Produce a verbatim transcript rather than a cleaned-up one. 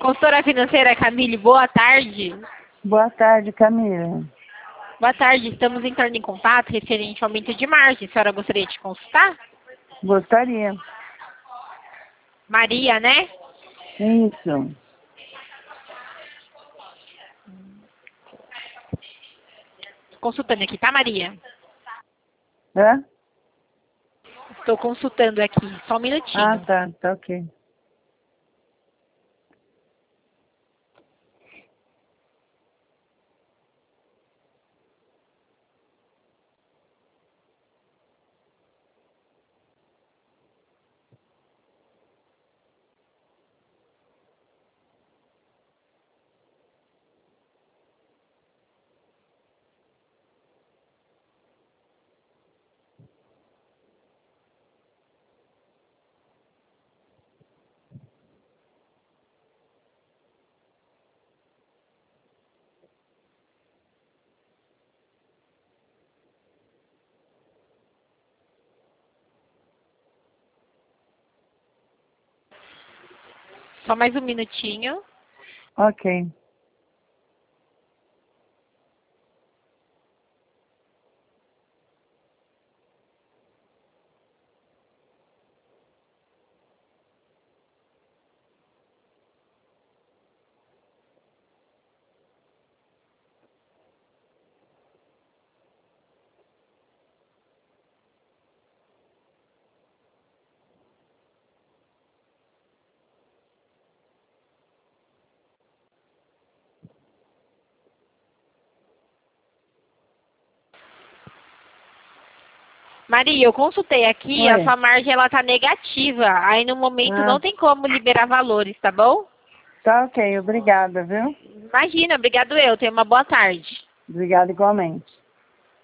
Consultora financeira Camille, boa tarde. Boa tarde, Camila. Boa tarde, estamos entrando em contato referente ao aumento de margem. A senhora gostaria de consultar? Gostaria. Maria, né? Isso. Consultando aqui, tá, Maria? Hã? Estou consultando aqui, só um minutinho. Ah, tá, tá ok. Só mais um minutinho. Ok. Maria, eu consultei aqui, Oi. a sua margem ela tá negativa. Aí no momento Ah. não tem como liberar valores, tá bom? Tá ok, obrigada, viu? Imagina, obrigado eu. Tenha uma boa tarde. Obrigada igualmente.